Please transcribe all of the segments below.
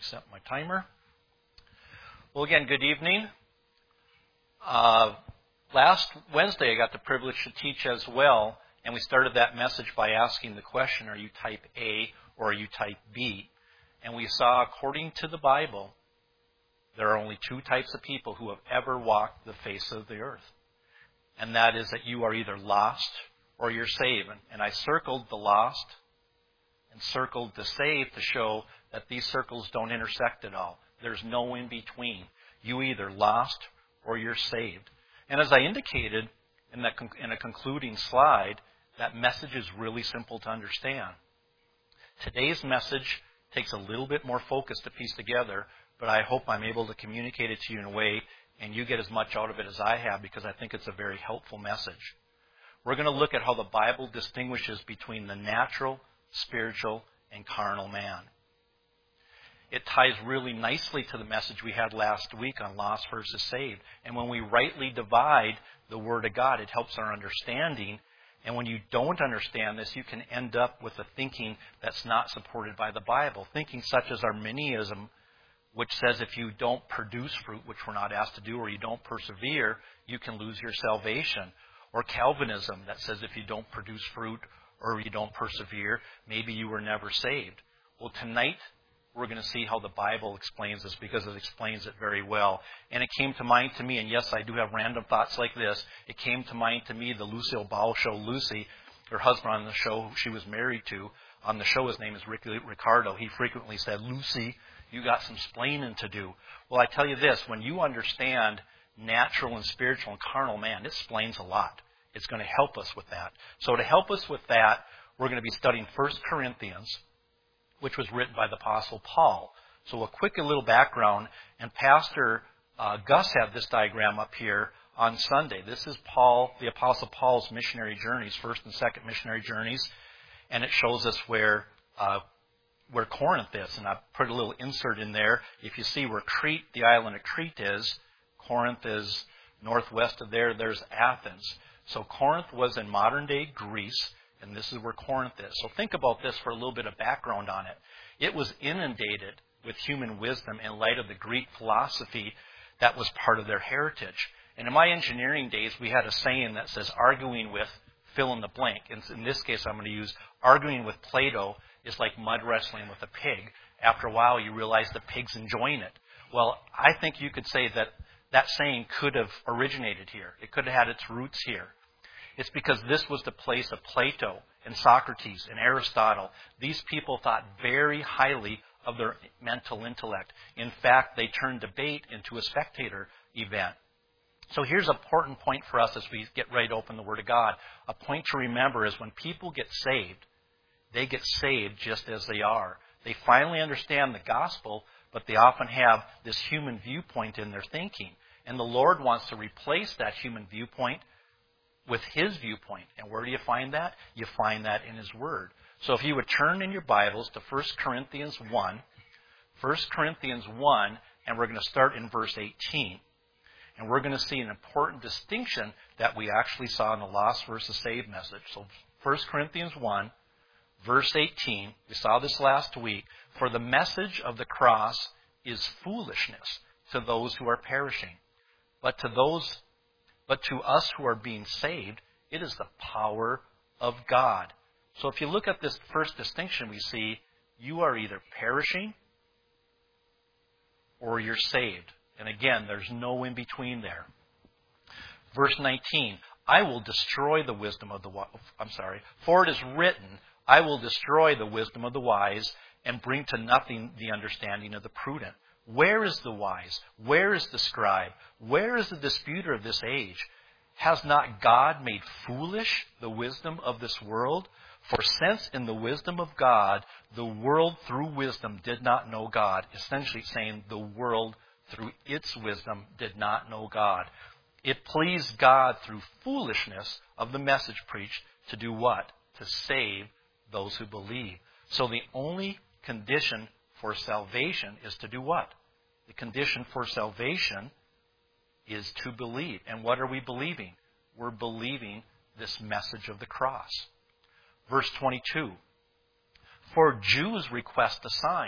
reset my timer. Well, again, good evening. Last Wednesday, I got the privilege to teach as well, and we started that message by asking the question, are you type A or are you type B? And we saw, according to the Bible, there are only two types of people who have ever walked the face of the earth. And that is that you are either lost or you're saved. And I circled the lost and circled the saved to show that these circles don't intersect at all. There's no in between. You either lost or you're saved. And as I indicated in a concluding slide, that message is really simple to understand. Today's message takes a little bit more focus to piece together, but I hope I'm able to communicate it to you in a way and you get as much out of it as I have, because I think it's a very helpful message. We're going to look at how the Bible distinguishes between the natural, spiritual, and carnal man. It ties really nicely to the message we had last week on lost versus saved. And when we rightly divide the Word of God, it helps our understanding. And when you don't understand this, you can end up with a thinking that's not supported by the Bible. Thinking such as Arminianism, which says if you don't produce fruit, which we're not asked to do, or you don't persevere, you can lose your salvation. Or Calvinism that says if you don't produce fruit or you don't persevere, maybe you were never saved. Well, tonight we're going to see how the Bible explains this, because it explains it very well. And it came to mind to me, and yes, I do have random thoughts like this. It came to mind to me, the Lucille Ball show, Lucy, her husband on the show who she was married to. On the show, his name is Ricardo. He frequently said, "Lucy, you got some splaining to do." Well, I tell you this, when you understand natural and spiritual and carnal man, it explains a lot. It's going to help us with that. So to help us with that, we're going to be studying 1 Corinthians, which was written by the Apostle Paul. So a quick little background, and Pastor Gus had this diagram up here on Sunday. This is Paul, the Apostle Paul's missionary journeys, first and second missionary journeys, and it shows us where Corinth is. And I put a little insert in there. If you see where Crete, the island of Crete is, Corinth is northwest of there. There's Athens. So Corinth was in modern-day Greece, and this is where Corinth is. So think about this for a little bit of background on it. It was inundated with human wisdom in light of the Greek philosophy that was part of their heritage. And in my engineering days, we had a saying that says, arguing with fill in the blank. And in this case, I'm going to use arguing with Plato is like mud wrestling with a pig. After a while, you realize the pig's enjoying it. Well, I think you could say that that saying could have originated here. It could have had its roots here. It's because this was the place of Plato and Socrates and Aristotle. These people thought very highly of their mental intellect. In fact, they turned debate into a spectator event. So here's an important point for us as we get ready to open the Word of God. A point to remember is when people get saved, they get saved just as they are. They finally understand the gospel, but they often have this human viewpoint in their thinking. And the Lord wants to replace that human viewpoint with His viewpoint. And where do you find that? You find that in His Word. So if you would turn in your Bibles to 1 Corinthians 1, 1 Corinthians 1, and we're going to start in verse 18. And we're going to see an important distinction that we actually saw in the lost versus saved message. So 1 Corinthians 1, verse 18, we saw this last week. For the message of the cross is foolishness to those who are perishing. But to us who are being saved, it is the power of God. So if you look at this first distinction, we see you are either perishing or you're saved. And again, there's no in between there. Verse 19, I will destroy the wisdom of the wise. For it is written, I will destroy the wisdom of the wise and bring to nothing the understanding of the prudent. Where is the wise? Where is the scribe? Where is the disputer of this age? Has not God made foolish the wisdom of this world? For since in the wisdom of God, the world through wisdom did not know God, essentially saying the world through its wisdom did not know God. It pleased God through foolishness of the message preached to do what? To save those who believe. So the only condition for salvation is to do what? The condition for salvation is to believe. And what are we believing? We're believing this message of the cross. Verse 22. For Jews request a sign,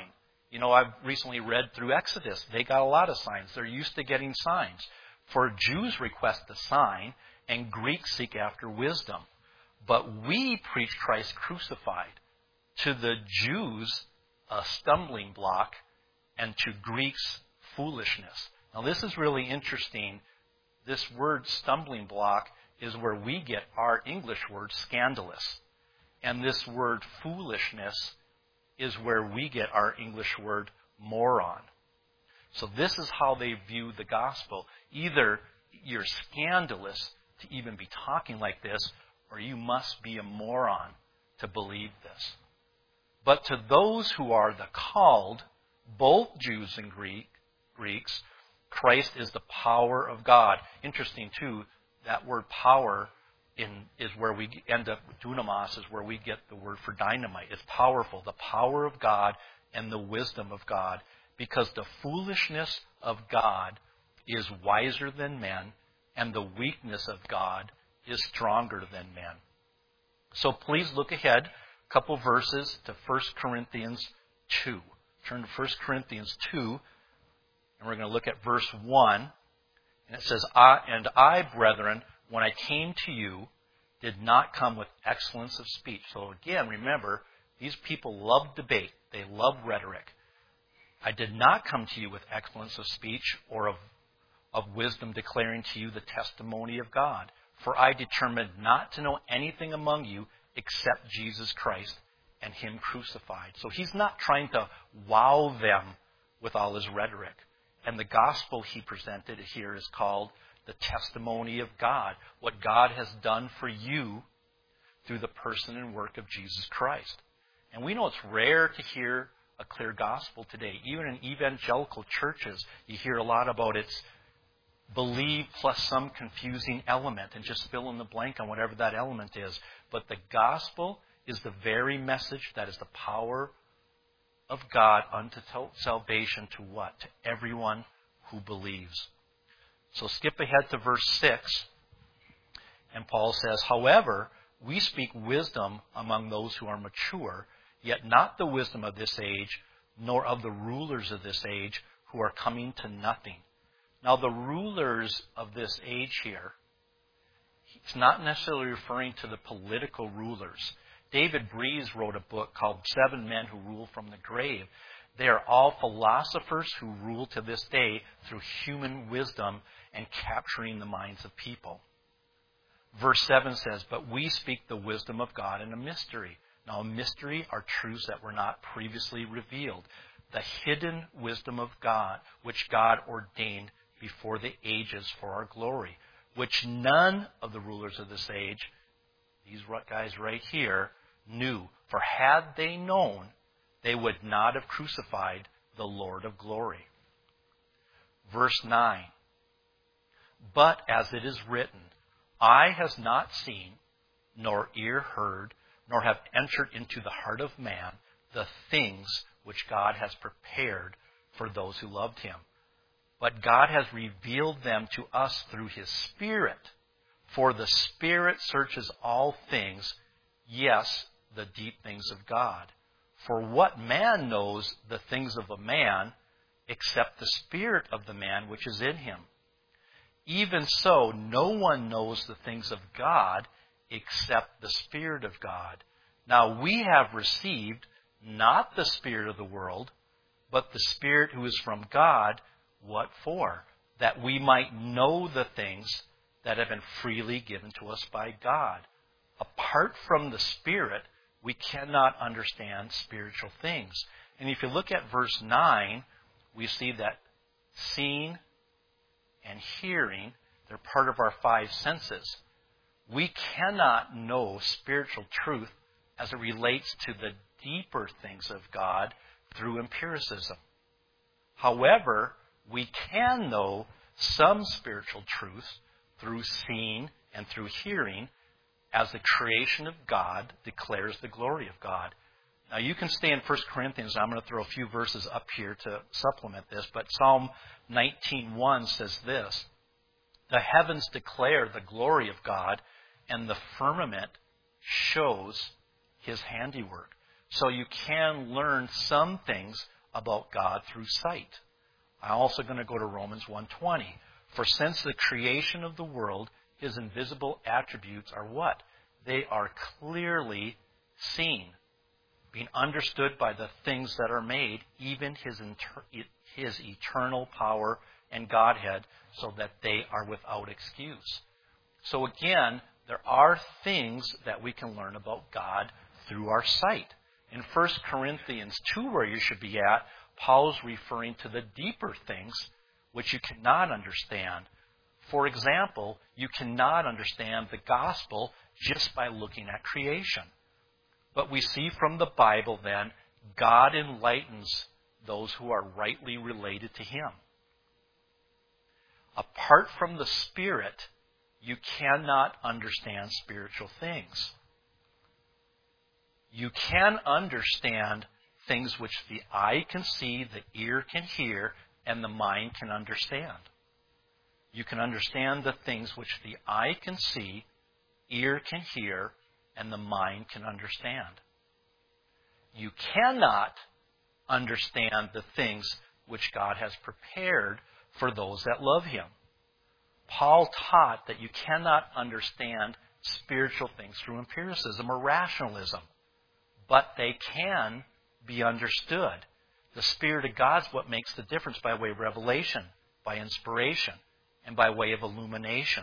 You know, I've recently read through Exodus. They got a lot of signs. They're used to getting signs. For Jews request a sign, and Greeks seek after wisdom. But we preach Christ crucified. To the Jews, a stumbling block, and to Greeks, foolishness. Now this is really interesting. This word stumbling block is where we get our English word scandalous. And this word foolishness is where we get our English word moron. So this is how they view the gospel. Either you're scandalous to even be talking like this, or you must be a moron to believe this. But to those who are the called, both Jews and Greeks, Christ is the power of God. Interesting too, that word power is where we end up, dunamis is where we get the word for dynamite. It's powerful, the power of God and the wisdom of God, because the foolishness of God is wiser than men, and the weakness of God is stronger than men. So please look ahead a couple verses to 1 Corinthians 2. Turn to 1 Corinthians 2, and we're going to look at verse 1. And it says, And I, brethren, when I came to you, did not come with excellence of speech. So again, remember, these people love debate. They love rhetoric. I did not come to you with excellence of speech or of wisdom, declaring to you the testimony of God. For I determined not to know anything among you except Jesus Christ and Him crucified. So he's not trying to wow them with all his rhetoric. And the gospel he presented here is called the testimony of God. What God has done for you through the person and work of Jesus Christ. And we know it's rare to hear a clear gospel today. Even in evangelical churches, you hear a lot about it's believe plus some confusing element, and just fill in the blank on whatever that element is. But the gospel is the very message that is the power of God unto salvation to what? To everyone who believes. So skip ahead to verse 6. And Paul says, However, we speak wisdom among those who are mature, yet not the wisdom of this age, nor of the rulers of this age, who are coming to nothing. Now, the rulers of this age here, he's not necessarily referring to the political rulers. David Breeze wrote a book called 7 Men Who Rule from the Grave. They are all philosophers who rule to this day through human wisdom and capturing the minds of people. Verse 7 says, But we speak the wisdom of God in a mystery. Now, a mystery are truths that were not previously revealed. The hidden wisdom of God, which God ordained before the ages for our glory, which none of the rulers of this age, these guys right here, knew. For had they known, they would not have crucified the Lord of glory. Verse 9. But as it is written, Eye has not seen, nor ear heard, nor have entered into the heart of man the things which God has prepared for those who loved Him. But God has revealed them to us through His Spirit. For the Spirit searches all things, yes, the deep things of God. For what man knows the things of a man, except the spirit of the man which is in him? Even so, no one knows the things of God, except the Spirit of God. Now we have received not the spirit of the world, but the Spirit who is from God. What for? That we might know the things that have been freely given to us by God. Apart from the Spirit, we cannot understand spiritual things. And if you look at verse 9, we see that seeing and hearing, they're part of our 5 senses. We cannot know spiritual truth as it relates to the deeper things of God through empiricism. However, we can know some spiritual truths through seeing and through hearing, as the creation of God declares the glory of God. Now you can stay in 1 Corinthians. I'm going to throw a few verses up here to supplement this. But Psalm 19:1 says this, The heavens declare the glory of God, and the firmament shows His handiwork. So you can learn some things about God through sight. I'm also going to go to Romans 1:20. For since the creation of the world, his invisible attributes are what? They are clearly seen, being understood by the things that are made, even his eternal power and Godhead, so that they are without excuse. So again, there are things that we can learn about God through our sight. In 1 Corinthians 2, where you should be at, Paul's referring to the deeper things which you cannot understand. For example, you cannot understand the gospel just by looking at creation. But we see from the Bible then, God enlightens those who are rightly related to him. Apart from the Spirit, you cannot understand spiritual things. You can understand things which the eye can see, the ear can hear, and the mind can understand. You can understand the things which the eye can see, ear can hear, and the mind can understand. You cannot understand the things which God has prepared for those that love him. Paul taught that you cannot understand spiritual things through empiricism or rationalism, but they can be understood. The Spirit of God is what makes the difference by way of revelation, by inspiration, and by way of illumination.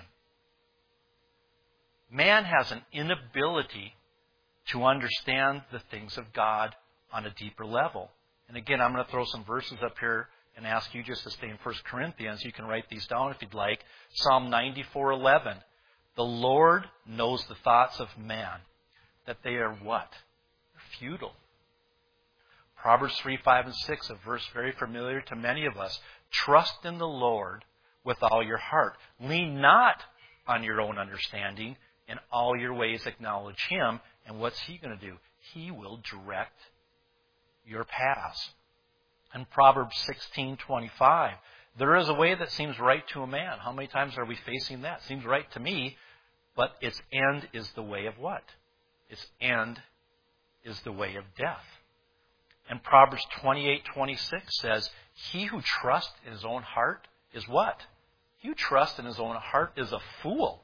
Man has an inability to understand the things of God on a deeper level. And again, I'm going to throw some verses up here and ask you just to stay in 1 Corinthians. You can write these down if you'd like. Psalm 94:11. The Lord knows the thoughts of man, that they are what? They're futile. Proverbs 3:5 and 6, a verse very familiar to many of us. Trust in the Lord with all your heart. Lean not on your own understanding. In all your ways acknowledge him. And what's he going to do? He will direct your paths. And Proverbs 16:25. There is a way that seems right to a man. How many times are we facing that? Seems right to me, but its end is the way of what? Its end is the way of death. And Proverbs 28:26 says, he who trusts in his own heart is what? He who trusts in his own heart is a fool.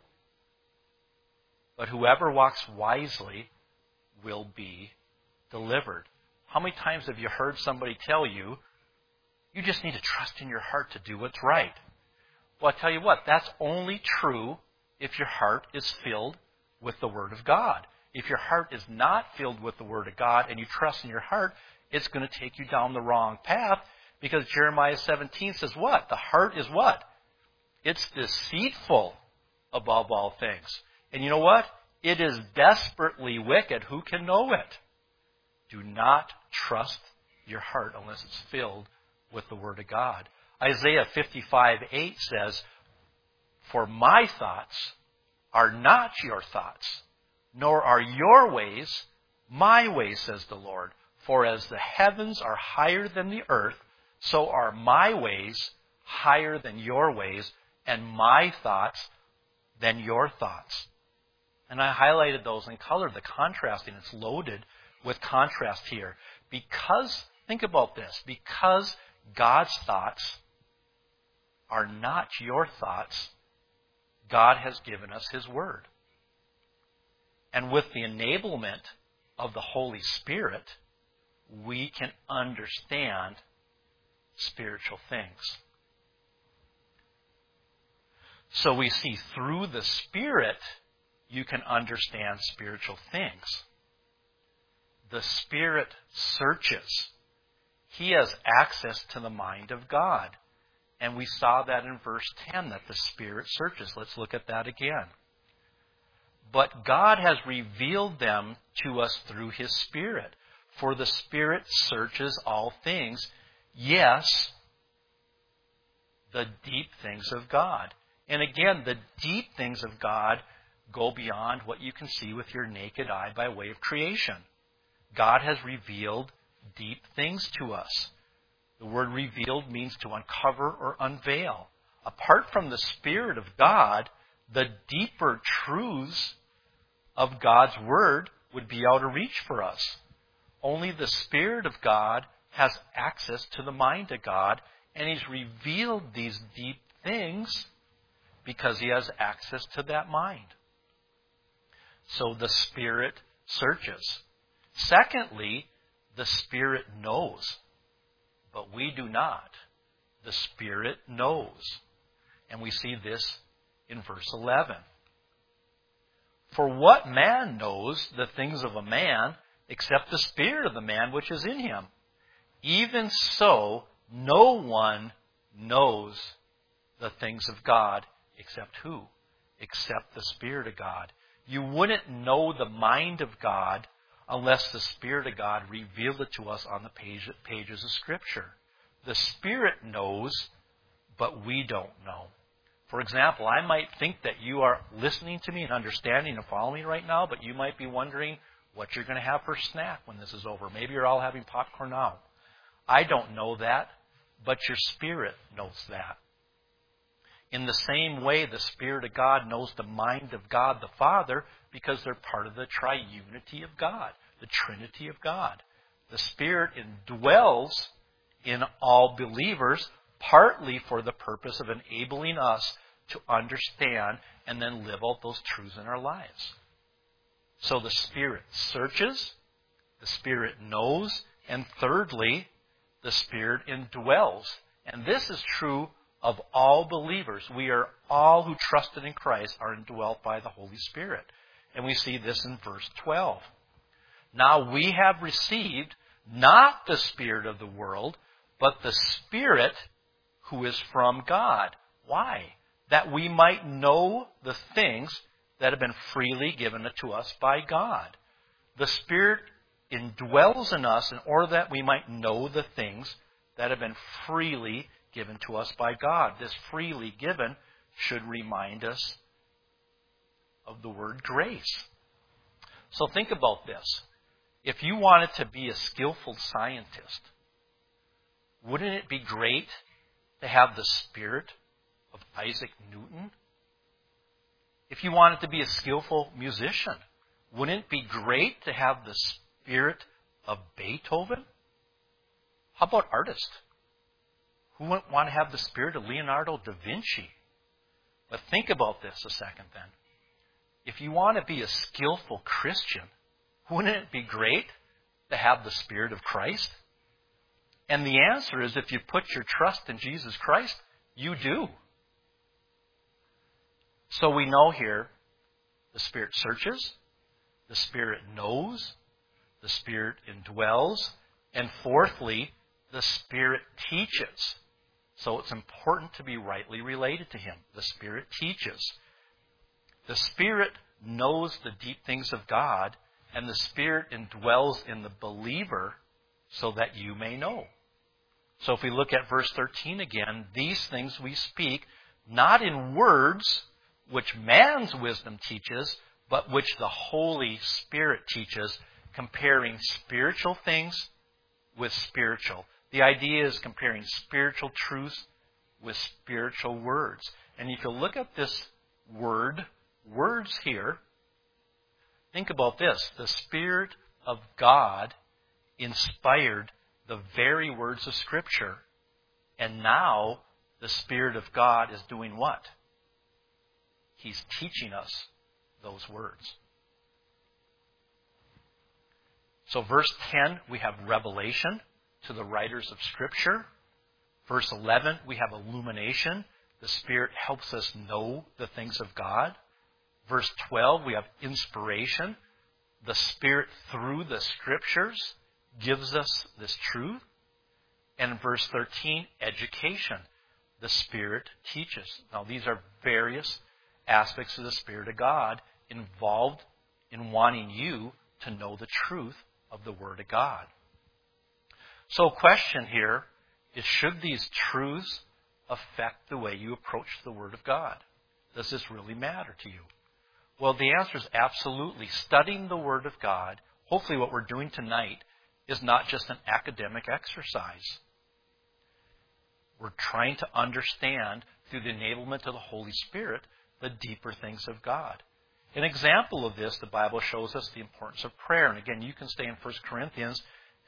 But whoever walks wisely will be delivered. How many times have you heard somebody tell you, you just need to trust in your heart to do what's right? Well, I tell you what, that's only true if your heart is filled with the Word of God. If your heart is not filled with the Word of God and you trust in your heart, it's going to take you down the wrong path, because Jeremiah 17 says what? The heart is what? It's deceitful above all things. And you know what? It is desperately wicked. Who can know it? Do not trust your heart unless it's filled with the Word of God. Isaiah 55:8 says, for my thoughts are not your thoughts, nor are your ways my ways, says the Lord. For as the heavens are higher than the earth, so are my ways higher than your ways, and my thoughts than your thoughts. And I highlighted those in color, the contrasting. It's loaded with contrast here. Because, think about this, because God's thoughts are not your thoughts, God has given us his Word. And with the enablement of the Holy Spirit, we can understand spiritual things. So we see through the Spirit, you can understand spiritual things. The Spirit searches. He has access to the mind of God. And we saw that in verse 10, that the Spirit searches. Let's look at that again. But God has revealed them to us through his Spirit. For the Spirit searches all things. Yes, the deep things of God. And again, the deep things of God go beyond what you can see with your naked eye by way of creation. God has revealed deep things to us. The word revealed means to uncover or unveil. Apart from the Spirit of God, the deeper truths of God's Word would be out of reach for us. Only the Spirit of God has access to the mind of God, and He's revealed these deep things because He has access to that mind. So the Spirit searches. Secondly, the Spirit knows, but we do not. The Spirit knows. And we see this in verse 11. For what man knows the things of a man except the spirit of the man which is in him? Even so, no one knows the things of God except who? Except the Spirit of God. You wouldn't know the mind of God unless the Spirit of God revealed it to us on the pages of Scripture. The Spirit knows, but we don't know. For example, I might think that you are listening to me and understanding and following me right now, but you might be wondering what you're going to have for snack when this is over. Maybe you're all having popcorn now. I don't know that, but your spirit knows that. In the same way, the Spirit of God knows the mind of God the Father because they're part of the triunity of God, the Trinity of God. The Spirit indwells in all believers, partly for the purpose of enabling us to understand and then live out those truths in our lives. So the Spirit searches, the Spirit knows, and thirdly, the Spirit indwells. And this is true of all believers. We are all who trusted in Christ are indwelt by the Holy Spirit. And we see this in verse 12. Now we have received not the spirit of the world, but the Spirit who is from God. Why? That we might know the things that have been freely given to us by God. The Spirit indwells in us in order that we might know the things that have been freely given to us by God. This freely given should remind us of the word grace. So think about this. If you wanted to be a skillful scientist, wouldn't it be great to have the spirit of Isaac Newton? If you wanted to be a skillful musician, wouldn't it be great to have the spirit of Beethoven? How about artists? Who wouldn't want to have the spirit of Leonardo da Vinci? But think about this a second then. If you want to be a skillful Christian, wouldn't it be great to have the Spirit of Christ? And the answer is, if you put your trust in Jesus Christ, you do. So we know here, the Spirit searches, the Spirit knows, the Spirit indwells, and fourthly, the Spirit teaches. So it's important to be rightly related to Him. The Spirit teaches. The Spirit knows the deep things of God, and the Spirit indwells in the believer so that you may know. So if we look at verse 13 again, these things we speak, not in words which man's wisdom teaches, but which the Holy Spirit teaches, comparing spiritual things with spiritual. The idea is comparing spiritual truths with spiritual words. And if you look at this words here, think about this. The Spirit of God inspired the very words of Scripture. And now the Spirit of God is doing what? He's teaching us those words. So verse 10, we have revelation to the writers of Scripture. Verse 11, we have illumination. The Spirit helps us know the things of God. Verse 12, we have inspiration. The Spirit, through the Scriptures, gives us this truth. And verse 13, education. The Spirit teaches. Now, these are various aspects of the Spirit of God involved in wanting you to know the truth of the Word of God. So a question here is, should these truths affect the way you approach the Word of God? Does this really matter to you? Well, the answer is absolutely. Studying the Word of God, hopefully what we're doing tonight, is not just an academic exercise. We're trying to understand, through the enablement of the Holy Spirit, the deeper things of God. An example of this, the Bible shows us the importance of prayer. And again, you can stay in 1 Corinthians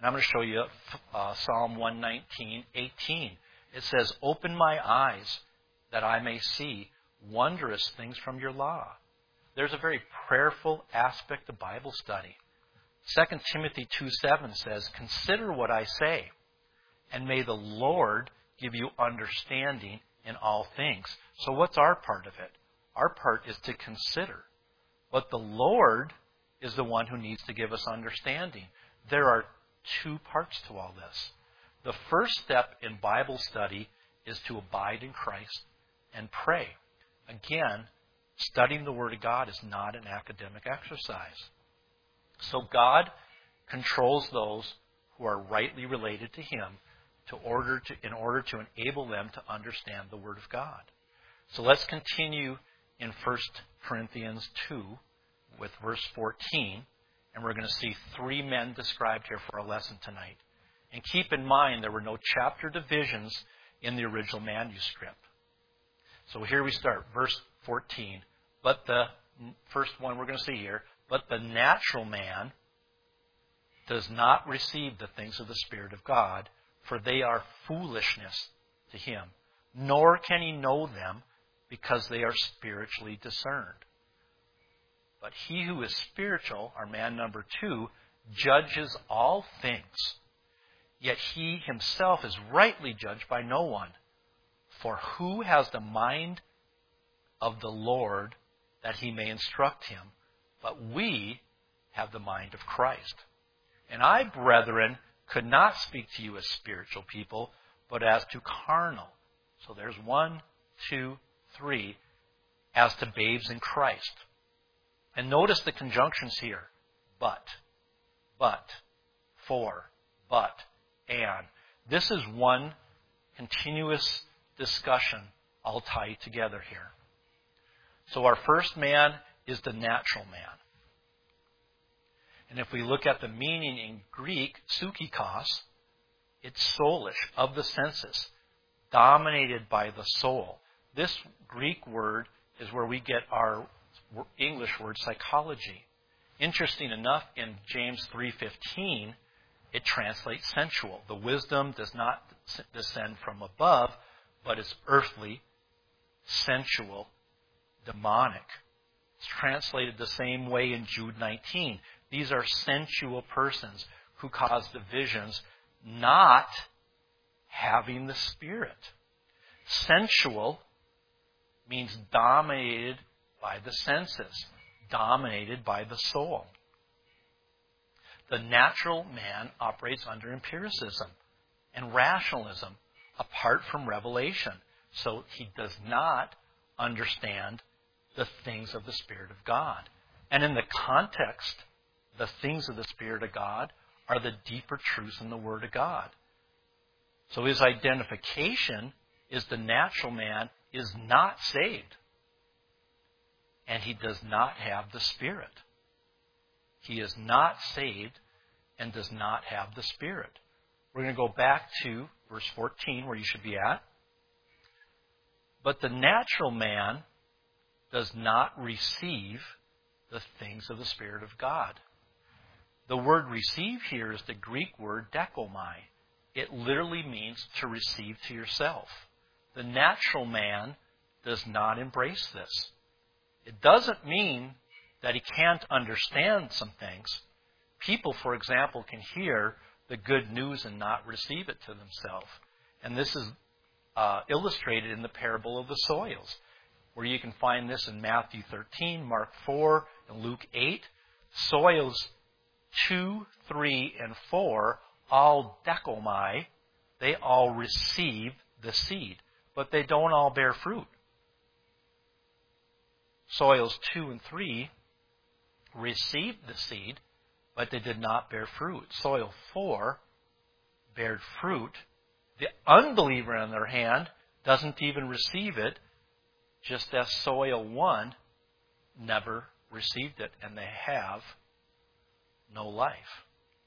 And I'm going to show you Psalm 119:18. It says, "Open my eyes that I may see wondrous things from your law." There's a very prayerful aspect of Bible study. 2 Timothy 2:7 says, "Consider what I say, and may the Lord give you understanding in all things." So what's our part of it? Our part is to consider. But the Lord is the one who needs to give us understanding. There are two parts to all this. The first step in Bible study is to abide in Christ and pray. Again, studying the Word of God is not an academic exercise. So God controls those who are rightly related to Him in order to enable them to understand the Word of God. So let's continue in 1 Corinthians 2 with verse 14. And we're going to see three men described here for our lesson tonight. And keep in mind, there were no chapter divisions in the original manuscript. So here we start, verse 14. But the first one we're going to see here, "But the natural man does not receive the things of the Spirit of God, for they are foolishness to him, nor can he know them, because they are spiritually discerned. But he who is spiritual," our man number 2, "judges all things. Yet he himself is rightly judged by no one. For who has the mind of the Lord that he may instruct him? But we have the mind of Christ. And I, brethren, could not speak to you as spiritual people, but as to carnal." So there's 1, 2, 3, "as to babes in Christ." And notice the conjunctions here. But, for, but, and. This is one continuous discussion all tied together here. So our first man is the natural man. And if we look at the meaning in Greek, psychikos, it's soulish, of the senses, dominated by the soul. This Greek word is where we get our English word psychology. Interesting enough, in James 3:15, it translates sensual. The wisdom does not descend from above, but is earthly, sensual, demonic. It's translated the same way in Jude 19. These are sensual persons who cause divisions, not having the Spirit. Sensual means dominated by the senses, dominated by the soul. The natural man operates under empiricism and rationalism apart from revelation. So he does not understand the things of the Spirit of God. And in the context, the things of the Spirit of God are the deeper truths in the Word of God. So his identification is the natural man is not saved. And he does not have the Spirit. He is not saved and does not have the Spirit. We're going to go back to verse 14 where you should be at. "But the natural man does not receive the things of the Spirit of God." The word receive here is the Greek word dekomai. It literally means to receive to yourself. The natural man does not embrace this. It doesn't mean that he can't understand some things. People, for example, can hear the good news and not receive it to themselves. And this is illustrated in the parable of the soils, where you can find this in Matthew 13, Mark 4, and Luke 8. Soils 2, 3, and 4, all dekomai, they all receive the seed, but they don't all bear fruit. Soils 2 and 3 received the seed, but they did not bear fruit. Soil 4 bared fruit. The unbeliever, on the other hand, doesn't even receive it, just as soil 1 never received it, and they have no life.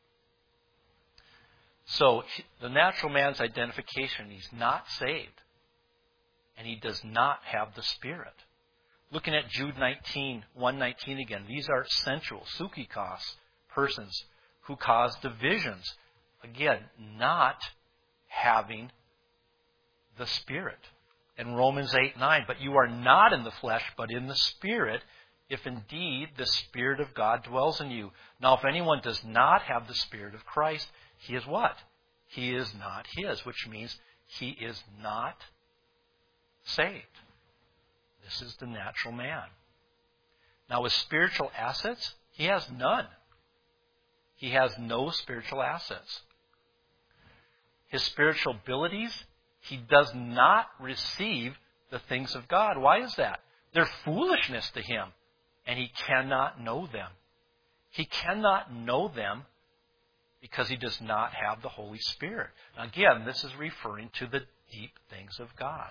So the natural man's identification, he's not saved, and he does not have the Spirit. Looking at Jude 1:19 again, these are sensual, psychikos, persons who cause divisions, again, not having the Spirit. In Romans 8:9, but you are not in the flesh, but in the Spirit, if indeed the Spirit of God dwells in you. Now, if anyone does not have the Spirit of Christ, he is what? He is not his, which means he is not saved. This is the natural man. Now, his spiritual assets, he has none. He has no spiritual assets. His spiritual abilities, he does not receive the things of God. Why is that? They're foolishness to him, and he cannot know them. He cannot know them because he does not have the Holy Spirit. Again, this is referring to the deep things of God.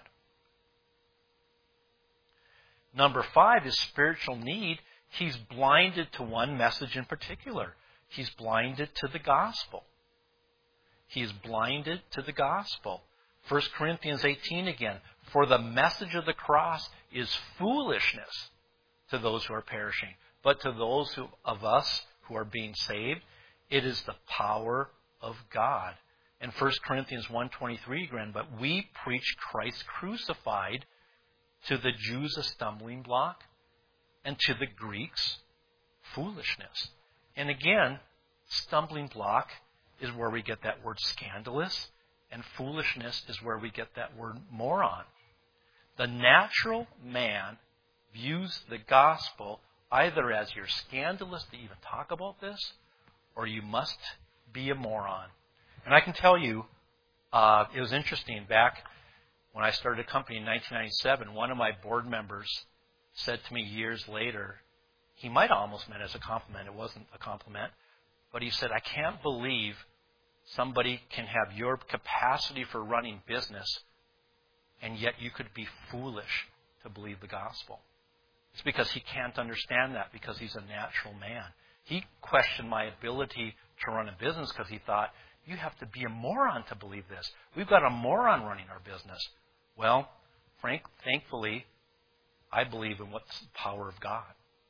Number 5 is spiritual need. He's blinded to one message in particular. He's blinded to the gospel. He is blinded to the gospel. 1 Corinthians 18 again. For the message of the cross is foolishness to those who are perishing. But to those of us who are being saved, it is the power of God. In 1 Corinthians 1:23 again, but we preach Christ crucified, to the Jews a stumbling block, and to the Greeks foolishness. And again, stumbling block is where we get that word scandalous, and foolishness is where we get that word moron. The natural man views the gospel either as you're scandalous to even talk about this, or you must be a moron. And I can tell you, it was interesting. Back when I started a company in 1997, one of my board members said to me years later, he might have almost meant it as a compliment. It wasn't a compliment. But he said, I can't believe somebody can have your capacity for running business, and yet you could be foolish to believe the gospel. It's because he can't understand that, because he's a natural man. He questioned my ability to run a business because he thought, you have to be a moron to believe this. We've got a moron running our business. Well, thankfully, I believe in what's the power of God.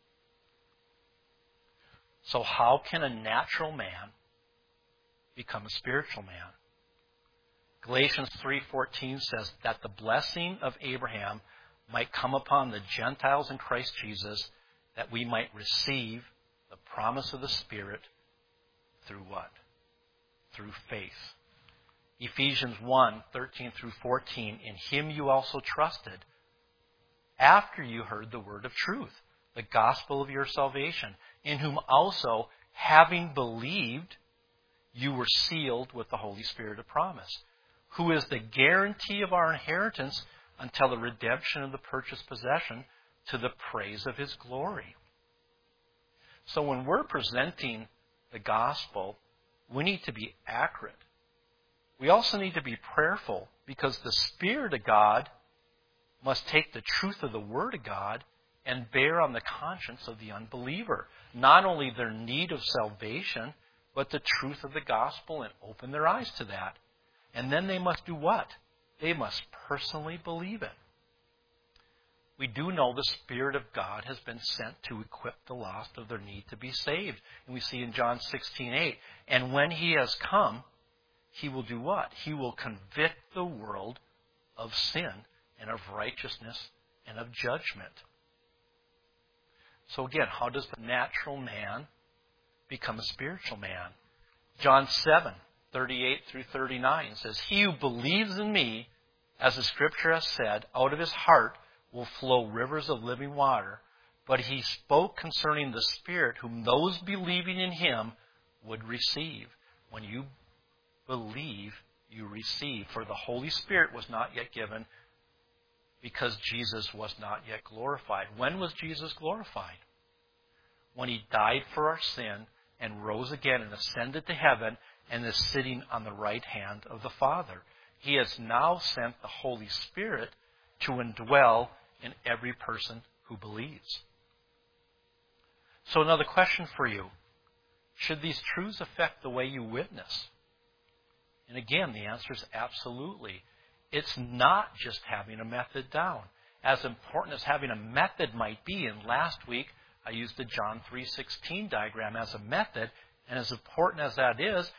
So how can a natural man become a spiritual man? Galatians 3:14 says that the blessing of Abraham might come upon the Gentiles in Christ Jesus, that we might receive the promise of the Spirit through what? Through faith. Ephesians 1:13-14, in him you also trusted, after you heard the word of truth, the gospel of your salvation, in whom also, having believed, you were sealed with the Holy Spirit of promise, who is the guarantee of our inheritance until the redemption of the purchased possession, to the praise of his glory. So when we're presenting the gospel, we need to be accurate. We also need to be prayerful, because the Spirit of God must take the truth of the Word of God and bear on the conscience of the unbeliever. Not only their need of salvation, but the truth of the gospel, and open their eyes to that. And then they must do what? They must personally believe it. We do know the Spirit of God has been sent to equip the lost of their need to be saved. And we see in John 16:8, and when he has come, he will do what? He will convict the world of sin and of righteousness and of judgment. So again, how does the natural man become a spiritual man? John 7:38-39 says, he who believes in me, as the Scripture has said, out of his heart will flow rivers of living water. But he spoke concerning the Spirit, whom those believing in him would receive. When you believe, you receive. For the Holy Spirit was not yet given, because Jesus was not yet glorified. When was Jesus glorified? When he died for our sin and rose again and ascended to heaven and is sitting on the right hand of the Father. He has now sent the Holy Spirit to indwell in every person who believes. So another question for you. Should these truths affect the way you witness? And again, the answer is absolutely. It's not just having a method down. As important as having a method might be, and last week I used the John 3:16 diagram as a method, and as important as that is,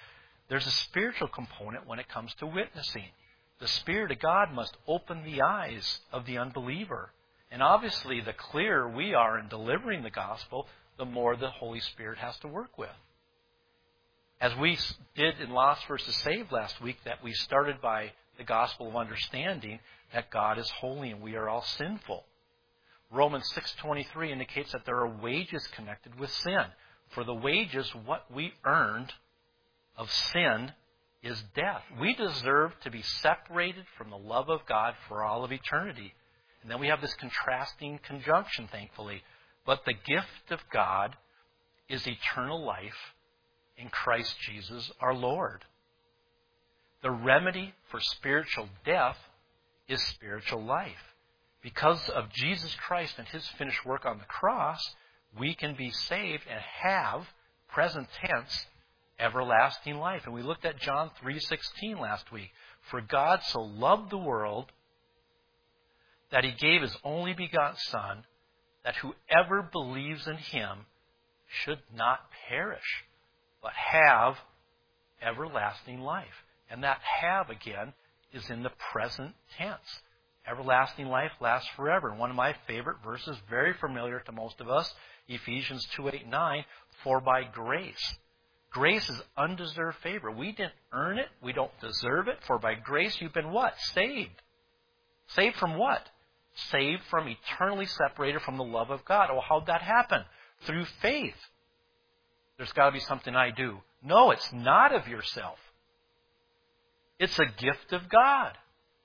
There's a spiritual component when it comes to witnessing. The Spirit of God must open the eyes of the unbeliever. And obviously, the clearer we are in delivering the gospel, the more the Holy Spirit has to work with. As we did in Lost versus Saved last week, that we started by the gospel of understanding that God is holy and we are all sinful. Romans 6:23 indicates that there are wages connected with sin. For the wages, what we earned of sin, is death. We deserve to be separated from the love of God for all of eternity. And then we have this contrasting conjunction, thankfully. But the gift of God is eternal life in Christ Jesus our Lord. The remedy for spiritual death is spiritual life. Because of Jesus Christ and His finished work on the cross, we can be saved and have, present tense, everlasting life. And we looked at John 3:16 last week. For God so loved the world that He gave His only begotten Son, that whoever believes in Him should not perish, but have everlasting life. And that have, again, is in the present tense. Everlasting life lasts forever. And one of my favorite verses, very familiar to most of us, Ephesians 2:8-9, for by grace. Grace is undeserved favor. We didn't earn it. We don't deserve it. For by grace you've been what? Saved. Saved from what? Saved from eternally separated from the love of God. Oh, how'd that happen? Through faith. There's got to be something I do. No, it's not of yourself. It's a gift of God.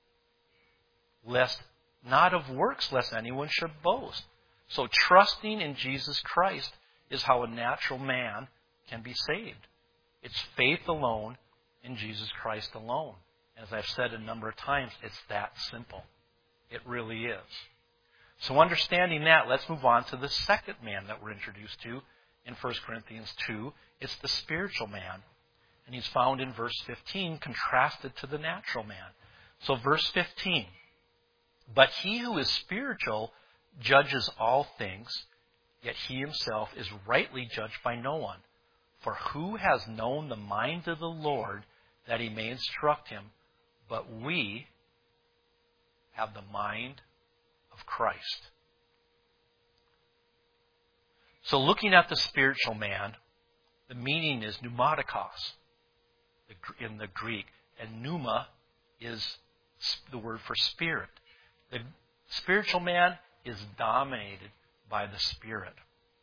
Lest not of works, lest anyone should boast. So trusting in Jesus Christ is how a natural man can be saved. It's faith alone in Jesus Christ alone. As I've said a number of times, it's that simple. It really is. So understanding that, let's move on to the second man that we're introduced to in 1 Corinthians 2. It's the spiritual man. And he's found in verse 15, contrasted to the natural man. So verse 15. But he who is spiritual judges all things, yet he himself is rightly judged by no one. For who has known the mind of the Lord that He may instruct him? But we have the mind of Christ. So looking at the spiritual man, the meaning is pneumatikos in the Greek. And pneuma is the word for spirit. The spiritual man is dominated by the Spirit.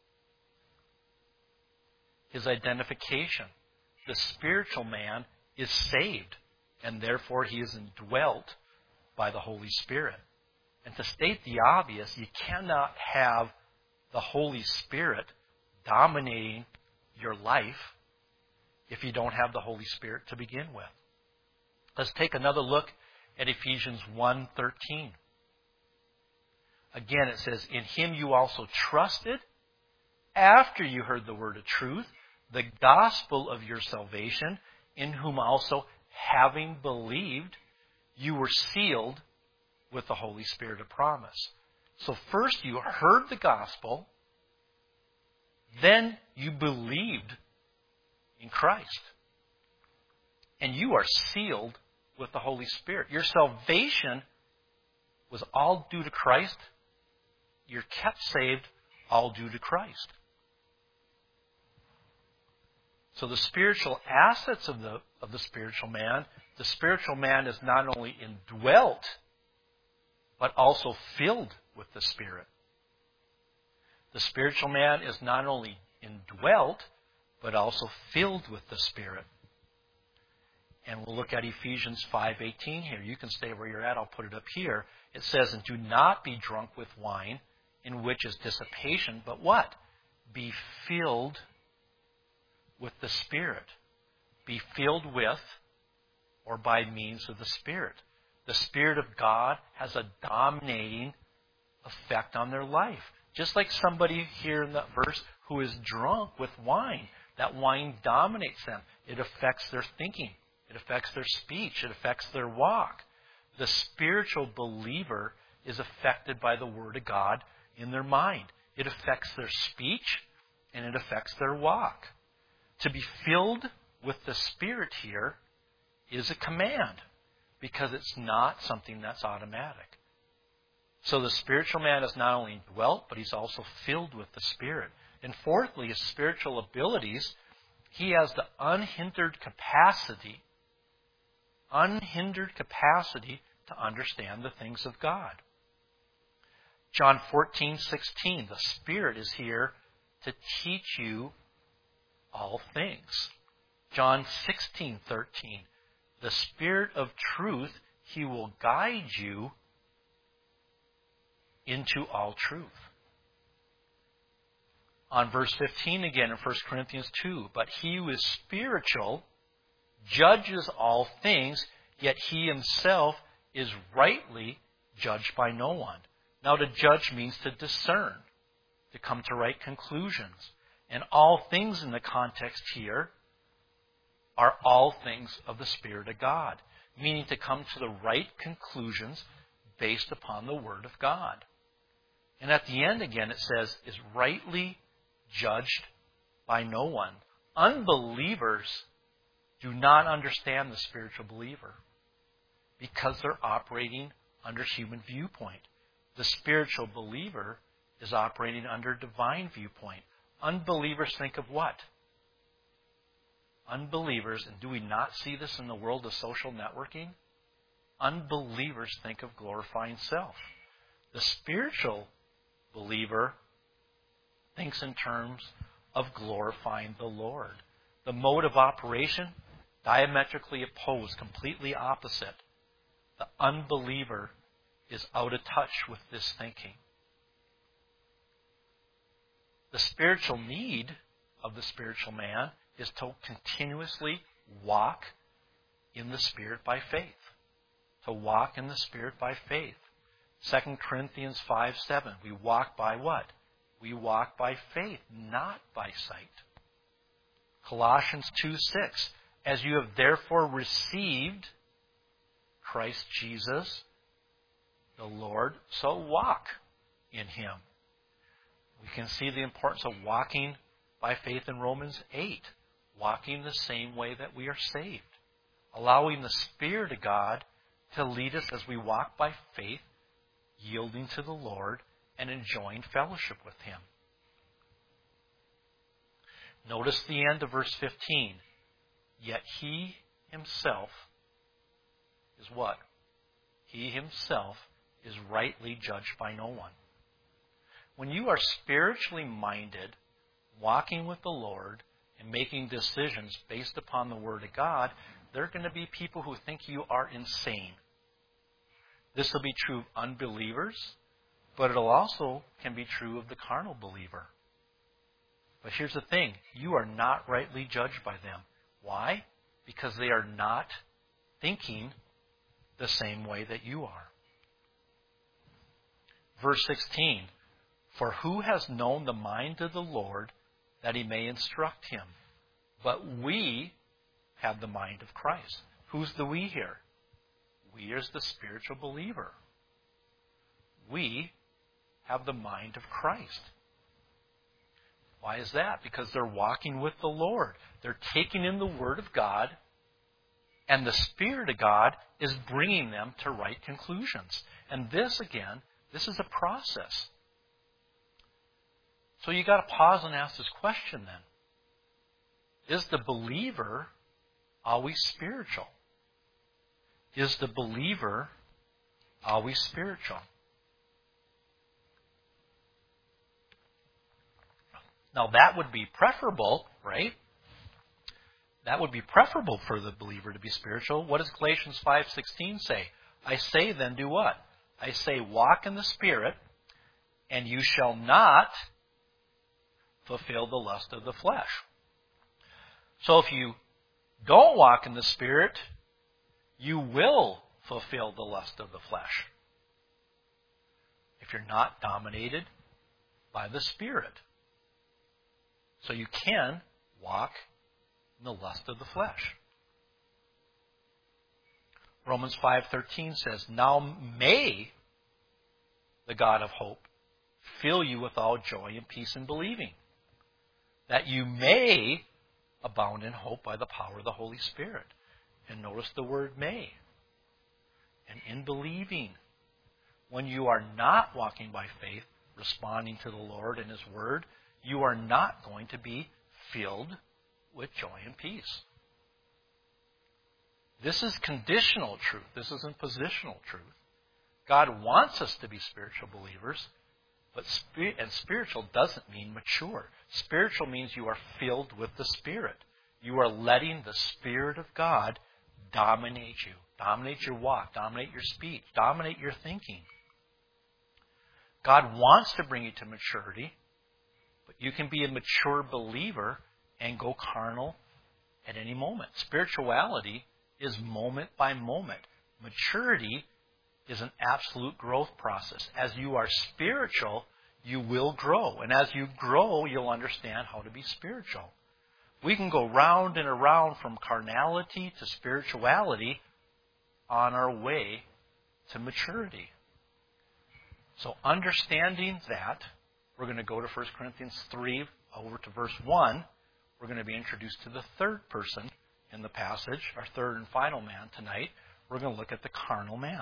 His identification. The spiritual man is saved, and therefore he is indwelt by the Holy Spirit. And to state the obvious, you cannot have the Holy Spirit dominating your life if you don't have the Holy Spirit to begin with. Let's take another look at Ephesians 1:13. Again, it says, in Him you also trusted after you heard the word of truth, the gospel of your salvation, in whom also, having believed, you were sealed with the Holy Spirit of promise. So first you heard the gospel, then you believed in Christ. And you are sealed with the Holy Spirit. Your salvation was all due to Christ. You're kept saved all due to Christ. So the spiritual assets of the spiritual man, the spiritual man is not only indwelt, but also filled with the Spirit. The spiritual man is not only indwelt, but also filled with the Spirit. And we'll look at Ephesians 5:18 here. You can stay where you're at. I'll put it up here. It says, and do not be drunk with wine, in which is dissipation, but what? Be filled with the Spirit. Be filled with, or by means of the Spirit. The Spirit of God has a dominating effect on their life. Just like somebody here in that verse who is drunk with wine. That wine dominates them. It affects their thinking. It affects their speech. It affects their walk. The spiritual believer is affected by the Word of God in their mind. It affects their speech and it affects their walk. To be filled with the Spirit here is a command, because it's not something that's automatic. So the spiritual man is not only dwelt, but he's also filled with the Spirit. And fourthly, his spiritual abilities, he has the unhindered capacity to understand the things of God. John 14:16, the Spirit is here to teach you all things. John 16:13, the Spirit of truth, he will guide you into all truth. On verse 15 again in 1 Corinthians 2, but he who is spiritual judges all things, yet he himself is rightly judged by no one. Now, to judge means to discern, to come to right conclusions. And all things in the context here are all things of the Spirit of God, meaning to come to the right conclusions based upon the Word of God. And at the end again it says, is rightly judged by no one. Unbelievers do not understand the spiritual believer because they're operating under human viewpoint. The spiritual believer is operating under divine viewpoint. Unbelievers think of what? Unbelievers, and do we not see this in the world of social networking? Unbelievers think of glorifying self. The spiritual believer thinks in terms of glorifying the Lord. The mode of operation, diametrically opposed, completely opposite. The unbeliever is out of touch with this thinking. The spiritual need of the spiritual man is to continuously walk in the Spirit by faith. To walk in the Spirit by faith. 2 Corinthians 5:7. We walk by what? We walk by faith, not by sight. Colossians 2:6. As you have therefore received Christ Jesus, the Lord, so walk in Him. We can see the importance of walking by faith in Romans 8. Walking the same way that we are saved. Allowing the Spirit of God to lead us as we walk by faith, yielding to the Lord and enjoying fellowship with Him. Notice the end of verse 15. Yet He Himself is what? He Himself is rightly judged by no one. When you are spiritually minded, walking with the Lord, and making decisions based upon the Word of God, there are going to be people who think you are insane. This will be true of unbelievers, but it also can be true of the carnal believer. But here's the thing. You are not rightly judged by them. Why? Because they are not thinking the same way that you are. Verse 16. For who has known the mind of the Lord that He may instruct him? But we have the mind of Christ. Who's the we here? We is the spiritual believer. We have the mind of Christ. Why is that? Because they're walking with the Lord. They're taking in the Word of God, and the Spirit of God is bringing them to right conclusions. And this, again, this is a process. So you got to pause and ask this question then. Is the believer always spiritual? Is the believer always spiritual? Now that would be preferable, right? That would be preferable for the believer to be spiritual. What does Galatians 5:16 say? I say then, do what? I say, walk in the Spirit, and you shall not fulfill the lust of the flesh. So if you don't walk in the Spirit, you will fulfill the lust of the flesh. If you're not dominated by the Spirit. So you can walk in the lust of the flesh. Romans 5:13 says, now may the God of hope fill you with all joy and peace in believing, that you may abound in hope by the power of the Holy Spirit. And notice the word may. And in believing, when you are not walking by faith, responding to the Lord and His Word, you are not going to be filled with joy and peace. This is conditional truth. This isn't positional truth. God wants us to be spiritual believers, but spiritual doesn't mean mature. Spiritual means you are filled with the Spirit. You are letting the Spirit of God dominate you, dominate your walk, dominate your speech, dominate your thinking. God wants to bring you to maturity, but you can be a mature believer and go carnal at any moment. Spirituality is moment by moment. Maturity is an absolute growth process. As you are spiritual, you will grow. And as you grow, you'll understand how to be spiritual. We can go round and around from carnality to spirituality on our way to maturity. So understanding that, we're going to go to 1 Corinthians 3, over to verse 1. We're going to be introduced to the third person in the passage, our third and final man tonight. We're going to look at the carnal man.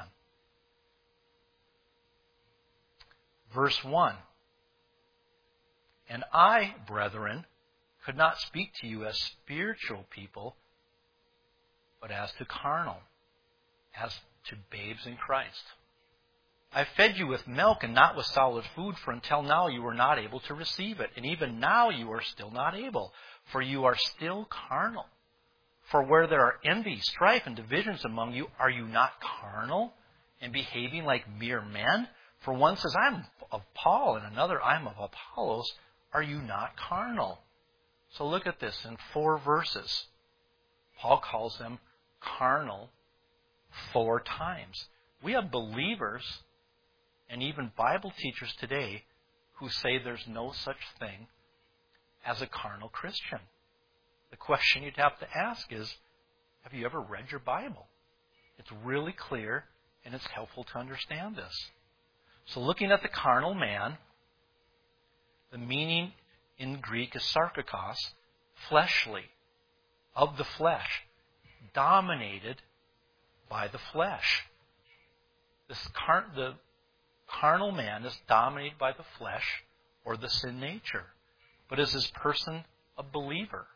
Verse 1. And I, brethren, could not speak to you as spiritual people, but as to carnal, as to babes in Christ. I fed you with milk and not with solid food, for until now you were not able to receive it. And even now you are still not able, for you are still carnal. For where there are envy, strife, and divisions among you, are you not carnal and behaving like mere men? For one says, I'm of Paul, and another, I'm of Apollos. Are you not carnal? So look at this in 4 verses. Paul calls them carnal 4 times. We have believers and even Bible teachers today who say there's no such thing as a carnal Christian. The question you'd have to ask is, have you ever read your Bible? It's really clear, and it's helpful to understand this. So looking at the carnal man, the meaning in Greek is sarkikos, fleshly, of the flesh, dominated by the flesh. The carnal man is dominated by the flesh or the sin nature. But is this person a believer?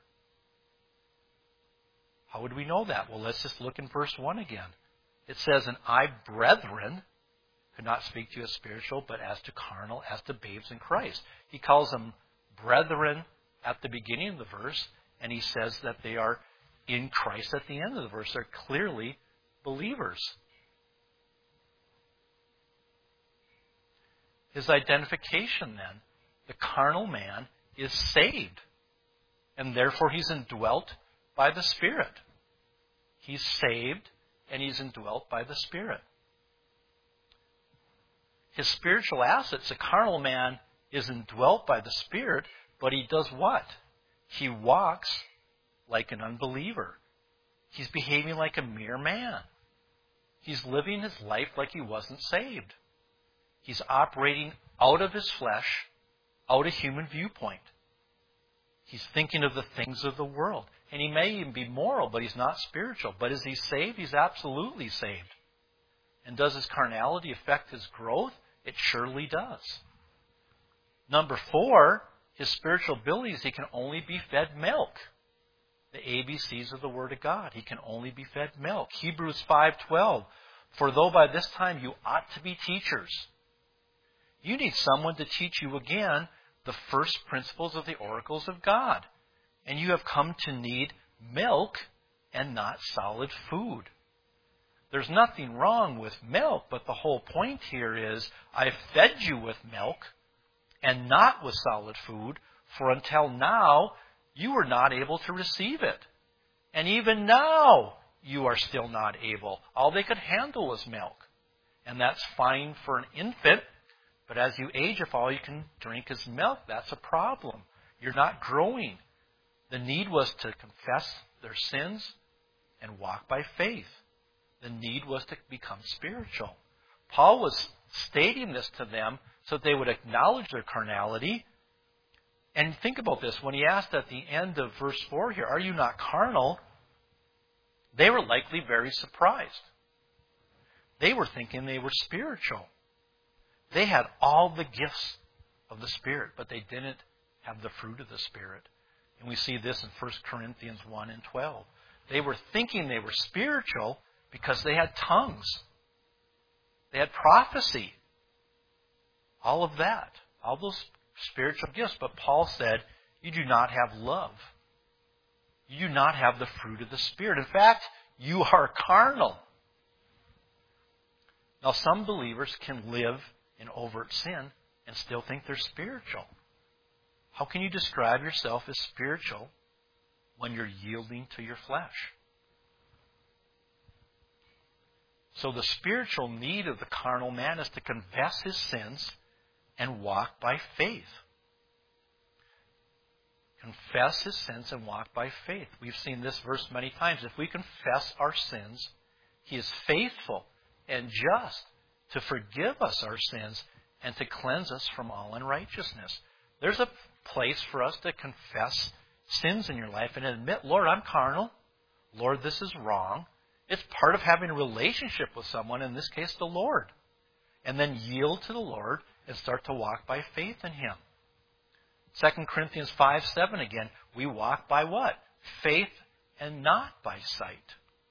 How would we know that? Well, let's just look in verse 1 again. It says, and I, brethren, could not speak to you as spiritual, but as to carnal, as to babes in Christ. He calls them brethren at the beginning of the verse, and he says that they are in Christ at the end of the verse. They're clearly believers. His identification then, the carnal man is saved, and therefore he's indwelt by the Spirit. He's saved, and he's indwelt by the Spirit. His spiritual assets, the carnal man is indwelt by the Spirit, but he does what? He walks like an unbeliever. He's behaving like a mere man. He's living his life like he wasn't saved. He's operating out of his flesh, out of human viewpoint. He's thinking of the things of the world. And he may even be moral, but he's not spiritual. But is he saved? He's absolutely saved. And does his carnality affect his growth? It surely does. Number 4, his spiritual abilities, he can only be fed milk. The ABCs of the Word of God. He can only be fed milk. Hebrews 5:12. For though by this time you ought to be teachers, you need someone to teach you again the first principles of the oracles of God. And you have come to need milk and not solid food. There's nothing wrong with milk, but the whole point here is, I fed you with milk and not with solid food, for until now you were not able to receive it. And even now you are still not able. All they could handle was milk. And that's fine for an infant, but as you age, if all you can drink is milk, that's a problem. You're not growing. The need was to confess their sins and walk by faith. The need was to become spiritual. Paul was stating this to them so that they would acknowledge their carnality, And think about this. When he asked at the end of verse 4 here, are you not carnal? They were likely very surprised. They were thinking they were spiritual. They had all the gifts of the Spirit, but they didn't have the fruit of the Spirit. And we see this in 1 Corinthians 1 and 12. They were thinking they were spiritual because they had tongues. They had prophecy. All of that. All those spiritual gifts. But Paul said, you do not have love. You do not have the fruit of the Spirit. In fact, you are carnal. Now, some believers can live in overt sin and still think they're spiritual. How can you describe yourself as spiritual when you're yielding to your flesh? So the spiritual need of the carnal man is to confess his sins and walk by faith. Confess his sins and walk by faith. We've seen this verse many times. If we confess our sins, he is faithful and just to forgive us our sins and to cleanse us from all unrighteousness. There's a place for us to confess sins in your life and admit, Lord, I'm carnal. Lord, this is wrong. It's part of having a relationship with someone, in this case, the Lord. And then yield to the Lord and start to walk by faith in Him. 2 Corinthians 5:7 again, we walk by what? Faith and not by sight.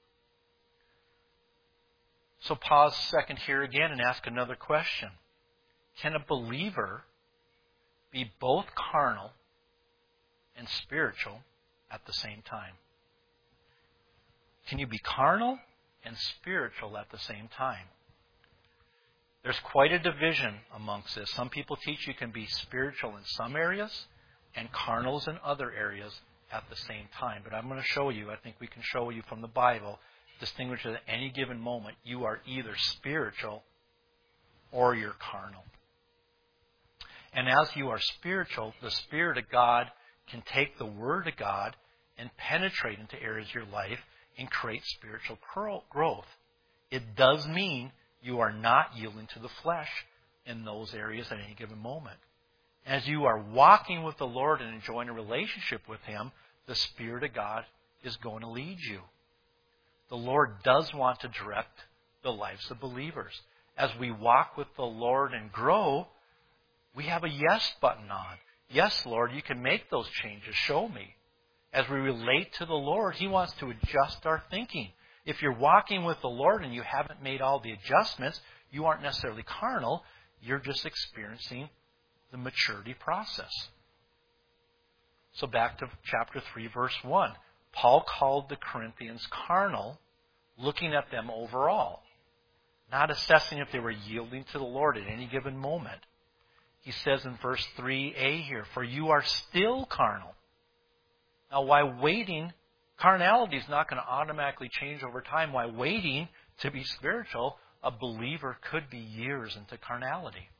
So pause a second here again and ask another question. Can a believer be both carnal and spiritual at the same time? Can you be carnal and spiritual at the same time? There's quite a division amongst this. Some people teach you can be spiritual in some areas and carnals in other areas at the same time. But I'm going to show you, I think we can show you from the Bible, distinguish at any given moment, you are either spiritual or you're carnal. And as you are spiritual, the Spirit of God can take the Word of God and penetrate into areas of your life and create spiritual growth. It does mean you are not yielding to the flesh in those areas at any given moment. As you are walking with the Lord and enjoying a relationship with Him, the Spirit of God is going to lead you. The Lord does want to direct the lives of believers. As we walk with the Lord and grow, we have a yes button on. Yes, Lord, you can make those changes. Show me. As we relate to the Lord, He wants to adjust our thinking. If you're walking with the Lord and you haven't made all the adjustments, you aren't necessarily carnal. You're just experiencing the maturity process. So back to chapter 3, verse 1. Paul called the Corinthians carnal, looking at them overall, not assessing if they were yielding to the Lord at any given moment. He says in verse 3a here, for you are still carnal. Now, while waiting, carnality is not going to automatically change over time. While waiting to be spiritual, a believer could be years into carnality.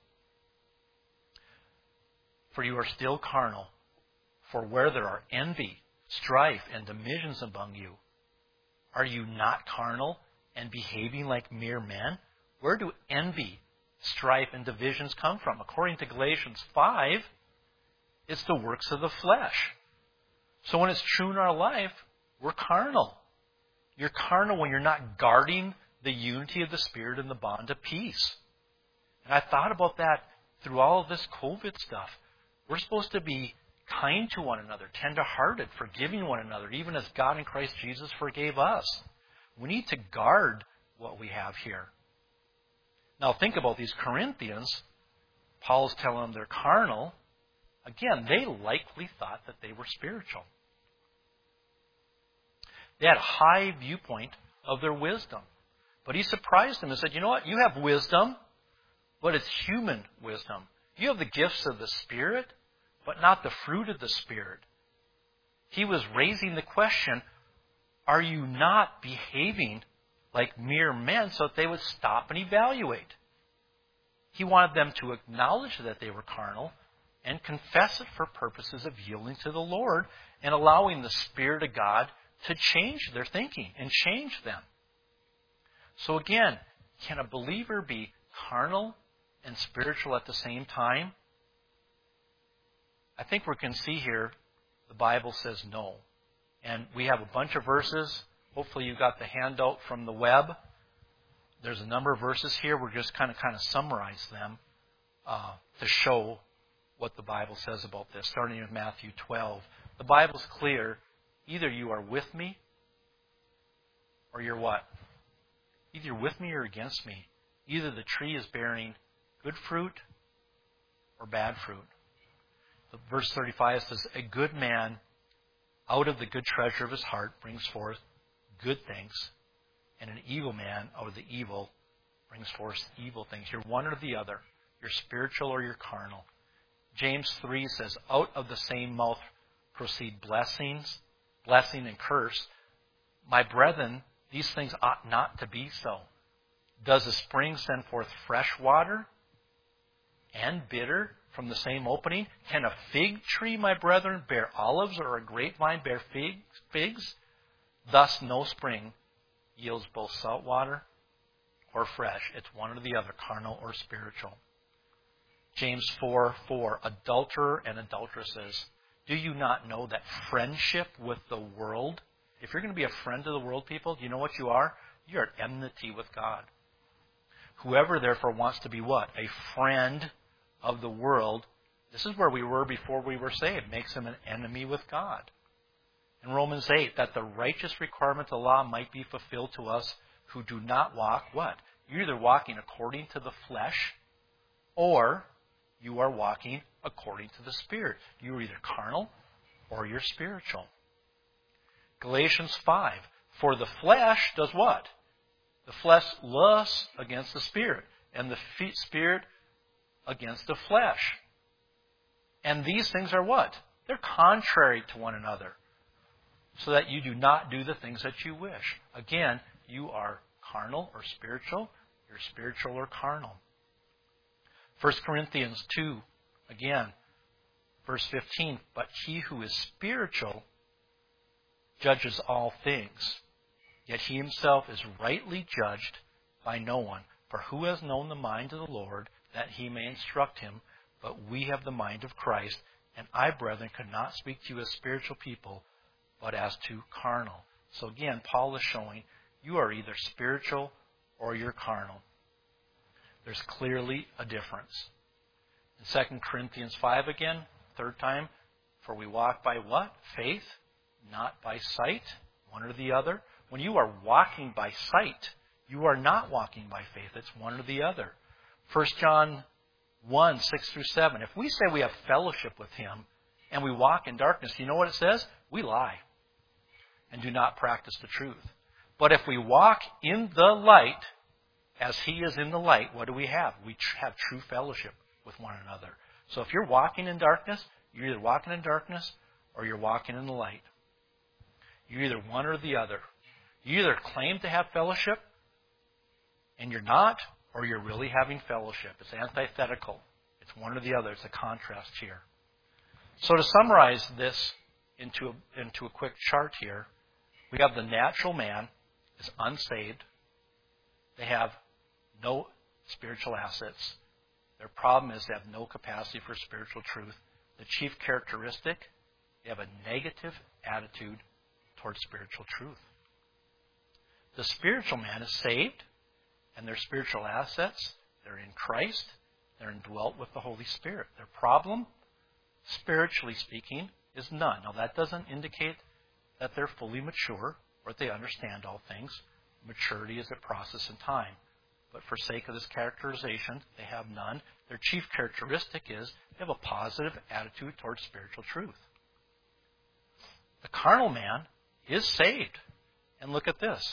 For you are still carnal. For where there are envy, strife, and divisions among you, are you not carnal and behaving like mere men? Where do envy, strife, and divisions come from? According to Galatians 5, it's the works of the flesh. So when it's true in our life, we're carnal. You're carnal when you're not guarding the unity of the Spirit and the bond of peace. And I thought about that through all of this COVID stuff. We're supposed to be kind to one another, tender-hearted, forgiving one another, even as God in Christ Jesus forgave us. We need to guard what we have here. Now think about these Corinthians. Paul's telling them they're carnal. Again, they likely thought that they were spiritual. They had a high viewpoint of their wisdom. But he surprised them and said, you know what? You have wisdom, but it's human wisdom. You have the gifts of the Spirit, but not the fruit of the Spirit. He was raising the question, are you not behaving like mere men, so that they would stop and evaluate? He wanted them to acknowledge that they were carnal and confess it for purposes of yielding to the Lord and allowing the Spirit of God to change their thinking and change them. So again, can a believer be carnal and spiritual at the same time? I think we can see here the Bible says no. And we have a bunch of verses. Hopefully you got the handout from the web. There's a number of verses here. We're just kind of summarize them to show what the Bible says about this. Starting in Matthew 12. The Bible's clear. Either you are with me or you're what? Either you're with me or against me. Either the tree is bearing good fruit or bad fruit. Verse 35 says, a good man out of the good treasure of his heart brings forth good things, and an evil man out of the evil brings forth evil things. You're one or the other. You're spiritual or you're carnal. James 3 says, out of the same mouth proceed blessing and curse. My brethren, these things ought not to be so. Does a spring send forth fresh water and bitter from the same opening? Can a fig tree, my brethren, bear olives, or a grapevine bear figs? Thus no spring yields both salt water or fresh. It's one or the other, carnal or spiritual. James 4:4, adulterer and adulteresses, do you not know that friendship with the world, if you're going to be a friend to the world, people, do you know what you are? You're at enmity with God. Whoever therefore wants to be what? A friend of the world, this is where we were before we were saved, makes him an enemy with God. In Romans 8, that the righteous requirement of the law might be fulfilled to us who do not walk, what? You're either walking according to the flesh, or you are walking according to the Spirit. You're either carnal or you're spiritual. Galatians 5, for the flesh does what? The flesh lusts against the Spirit, and the Spirit against the flesh. And these things are what? They're contrary to one another, so that you do not do the things that you wish. Again, you are carnal or spiritual. You're spiritual or carnal. 1 Corinthians 2, again, verse 15, but he who is spiritual judges all things, yet he himself is rightly judged by no one. For who has known the mind of the Lord, that he may instruct him? But we have the mind of Christ, and I, brethren, could not speak to you as spiritual people, but as to carnal. So again, Paul is showing you are either spiritual or you're carnal. There's clearly a difference. In 2 Corinthians 5 again, third time, for we walk by what? Faith, not by sight, one or the other. When you are walking by sight, you are not walking by faith. It's one or the other. 1 John 1, 6 through 7. If we say we have fellowship with him and we walk in darkness, you know what it says? We lie and do not practice the truth. But if we walk in the light, as he is in the light, what do we have? We have true fellowship with one another. So if you're walking in darkness, you're either walking in darkness or you're walking in the light. You're either one or the other. You either claim to have fellowship and you're not, or you're really having fellowship. It's antithetical. It's one or the other. It's a contrast here. So to summarize this into a quick chart here, we have the natural man is unsaved. They have no spiritual assets. Their problem is they have no capacity for spiritual truth. The chief characteristic, they have a negative attitude towards spiritual truth. The spiritual man is saved, and their spiritual assets, they're in Christ. They're indwelt with the Holy Spirit. Their problem, spiritually speaking, is none. Now that doesn't indicate that they're fully mature or that they understand all things. Maturity is a process in time. But for sake of this characterization, they have none. Their chief characteristic is they have a positive attitude towards spiritual truth. The carnal man is saved. And look at this.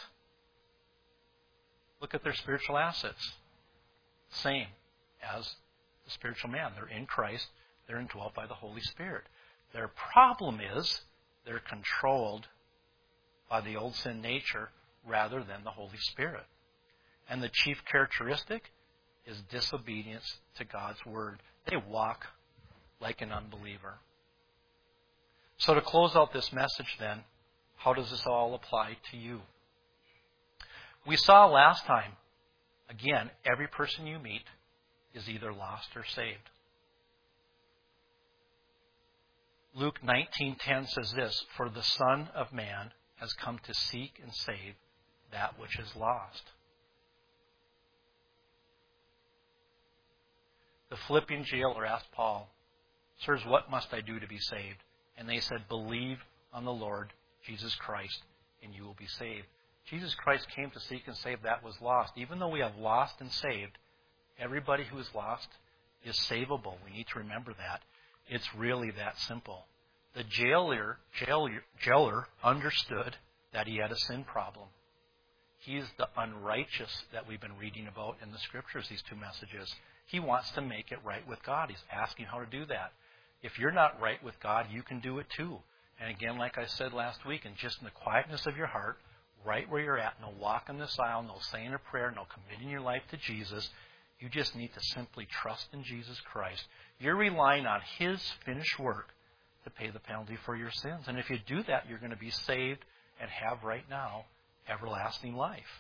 Look at their spiritual assets. Same as the spiritual man. They're in Christ. They're indwelt by the Holy Spirit. Their problem is they're controlled by the old sin nature rather than the Holy Spirit. And the chief characteristic is disobedience to God's word. They walk like an unbeliever. So to close out this message then, how does this all apply to you? We saw last time, again, every person you meet is either lost or saved. Luke 19:10 says this, "For the Son of Man has come to seek and save that which is lost." The Philippian jailer asked Paul, "Sirs, what must I do to be saved?" And they said, "Believe on the Lord Jesus Christ, and you will be saved." Jesus Christ came to seek and save that was lost. Even though we have lost and saved, everybody who is lost is savable. We need to remember that. It's really that simple. The jailer understood that he had a sin problem. He's the unrighteous that we've been reading about in the Scriptures, these two messages. He wants to make it right with God. He's asking how to do that. If you're not right with God, you can do it too. And again, like I said last week, and just in the quietness of your heart, right where you're at, no walking this aisle, no saying a prayer, no committing your life to Jesus, you just need to simply trust in Jesus Christ. You're relying on His finished work to pay the penalty for your sins. And if you do that, you're going to be saved and have right now everlasting life.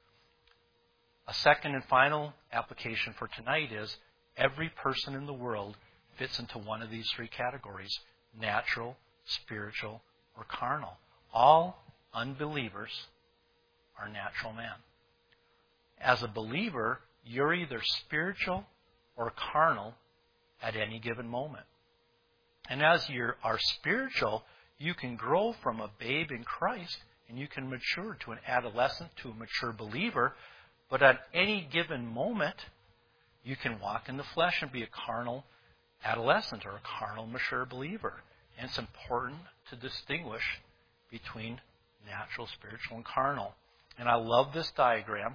A second and final application for tonight is every person in the world fits into one of these three categories: natural, spiritual, or carnal. All unbelievers are natural man. As a believer, you're either spiritual or carnal at any given moment. And as you are spiritual, you can grow from a babe in Christ and you can mature to an adolescent, to a mature believer. But at any given moment, you can walk in the flesh and be a carnal adolescent or a carnal mature believer. And it's important to distinguish between natural, spiritual, and carnal. And I love this diagram.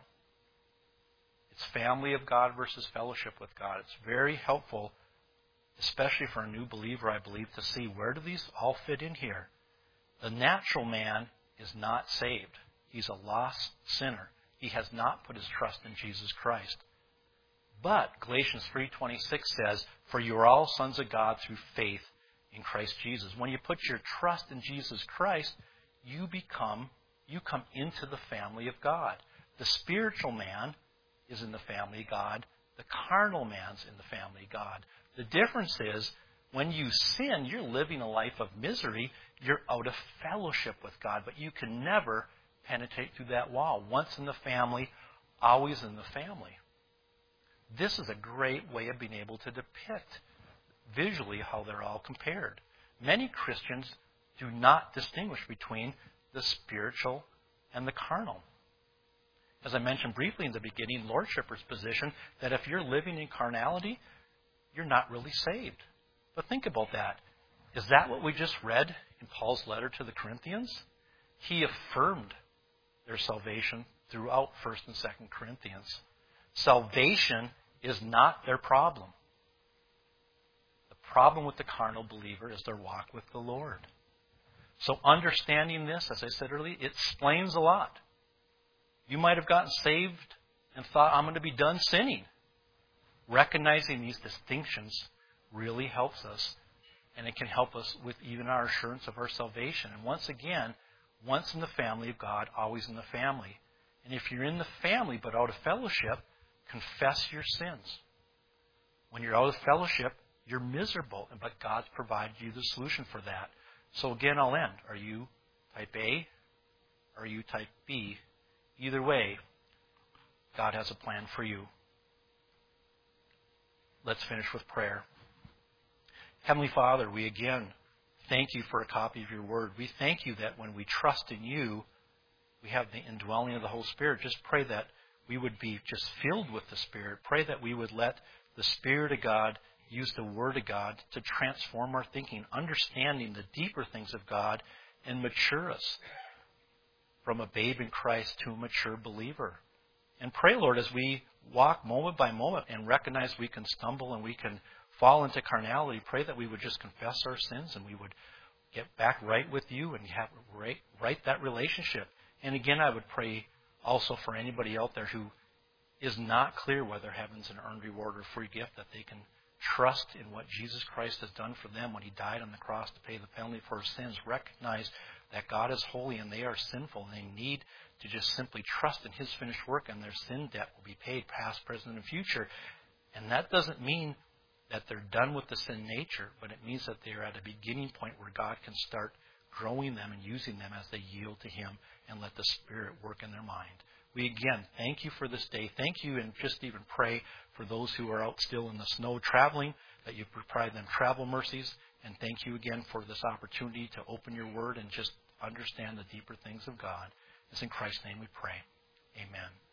It's family of God versus fellowship with God. It's very helpful, especially for a new believer, I believe, to see where do these all fit in here. The natural man is not saved. He's a lost sinner. He has not put his trust in Jesus Christ. But Galatians 3:26 says, "For you are all sons of God through faith in Christ Jesus." When you put your trust in Jesus Christ, you come into the family of God. The spiritual man is in the family of God. The carnal man's in the family of God. The difference is, when you sin, you're living a life of misery. You're out of fellowship with God, but you can never penetrate through that wall. Once in the family, always in the family. This is a great way of being able to depict visually how they're all compared. Many Christians do not distinguish between the spiritual and the carnal. As I mentioned briefly in the beginning, Lord Shipper's position that if you're living in carnality, you're not really saved. But think about that. Is that what we just read in Paul's letter to the Corinthians? He affirmed their salvation throughout 1st and 2nd Corinthians. Salvation is not their problem. The problem with the carnal believer is their walk with the Lord. So understanding this, as I said earlier, it explains a lot. You might have gotten saved and thought, I'm going to be done sinning. Recognizing these distinctions really helps us, and it can help us with even our assurance of our salvation. And once again, once in the family of God, always in the family. And if you're in the family but out of fellowship, confess your sins. When you're out of fellowship, you're miserable, but God's provided you the solution for that. So again, I'll end. Are you type A or are you type B? Either way, God has a plan for you. Let's finish with prayer. Heavenly Father, we again thank you for a copy of your word. We thank you that when we trust in you, we have the indwelling of the Holy Spirit. Just pray that we would be just filled with the Spirit. Pray that we would let the Spirit of God use the Word of God to transform our thinking, understanding the deeper things of God, and mature us from a babe in Christ to a mature believer. And pray, Lord, as we walk moment by moment and recognize we can stumble and we can fall into carnality, pray that we would just confess our sins and we would get back right with you and have right that relationship. And again, I would pray also for anybody out there who is not clear whether heaven's an earned reward or free gift, that they can trust in what Jesus Christ has done for them when He died on the cross to pay the penalty for our sins. Recognize that God is holy and they are sinful, and they need to just simply trust in His finished work, and their sin debt will be paid, past, present, and future. And that doesn't mean that they're done with the sin nature, but it means that they're at a beginning point where God can start growing them and using them as they yield to Him and let the Spirit work in their mind. We again thank you for this day. Thank you, and just even pray for those who are out still in the snow traveling, that you provide them travel mercies. And thank you again for this opportunity to open your word and just understand the deeper things of God. It's in Christ's name we pray. Amen.